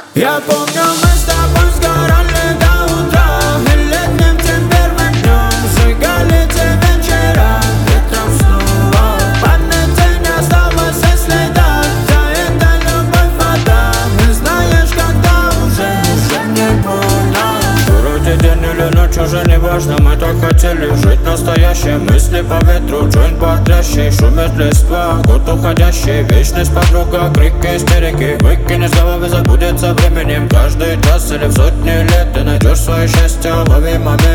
Я помню, мы с тобой сгорали до утра, и летним теперь днем сжигали те вечера, ветром снова в памяти не осталось и следа. Вся эта любовь вода, не знаешь, когда уже не больно. Вроде день или ночь, уже не важно, мы так хотели жить настоящим. Мысли по ветру, джойнт бодрящий, шумит листва, год уходящий, вечность подруга, крики истерики. Выкини с головы, забудется временем. Каждый час или в сотни лет ты найдешь свое счастье, лови момент.